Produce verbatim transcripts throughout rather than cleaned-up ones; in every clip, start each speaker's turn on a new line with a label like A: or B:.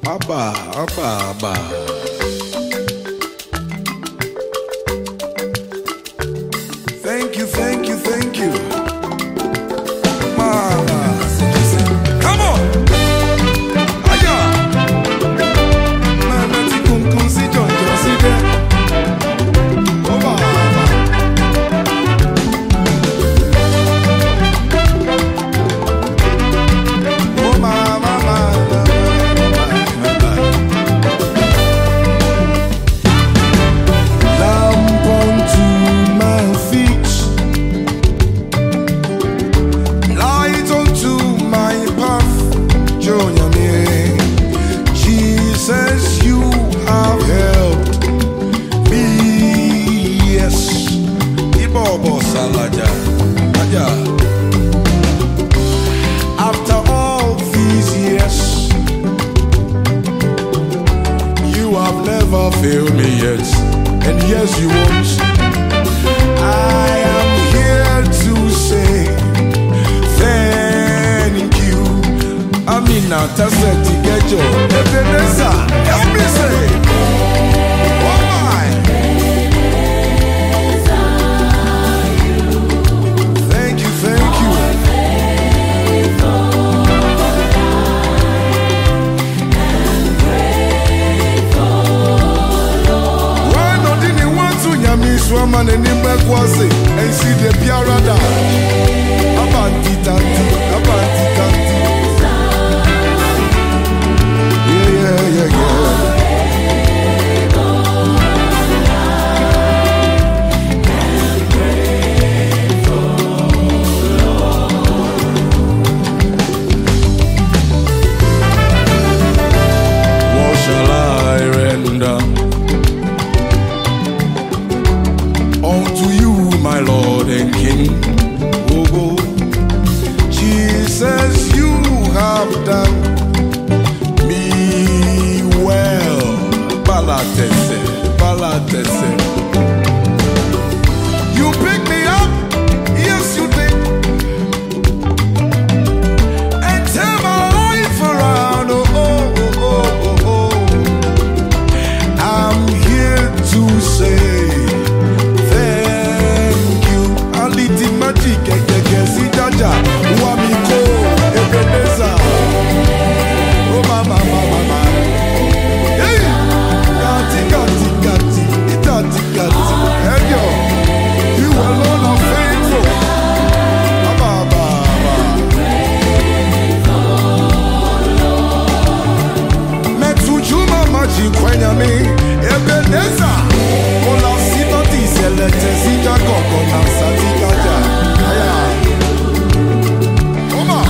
A: Abba, Abba, Abba. Thank you, thank you, thank you. Mama, come on. Aya. Mama, ti kun kun si Jojo si de. Oba. Oh mama, mama. Lamp unto my feet, light unto my path. Join me, Jesus, you have helped me. Yes, Ibobo Salaja, Aja. After all these years, you have never failed me yet, and yes, you won't. I am here to say thank you. I mean, now that's it to get your Ebenezer. Help me say, oh my. Thank you, thank you. Why not didn't want to Yami Swaman and Nimbakwase and see the Piarada? Abanti tanti, abanti tanti. Yeah, yeah, yeah, yeah. What shall I render unto you, my Lord and King? Oh, oh. Jesus, you have done me well. Balatese, balatese. You picked me up, yes you did, and turn my life around. Oh, oh, oh, oh, oh, oh. I'm here to say thank you. Aliti magic, keke si jaja, wamiko, Ebenezer. Oh mama, mama, mama. Hey, gati, gati, gati, itati, gati. Hey yo, you alone are faithful. Abba, abba, abba. Metujuma magic kwenya mi, Ebenezer. Ola sino ti selete si jago kona sati kaja. Aya. Oma.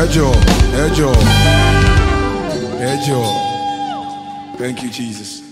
A: Ejo, Ejo, Ejo. Thank you, Jesus.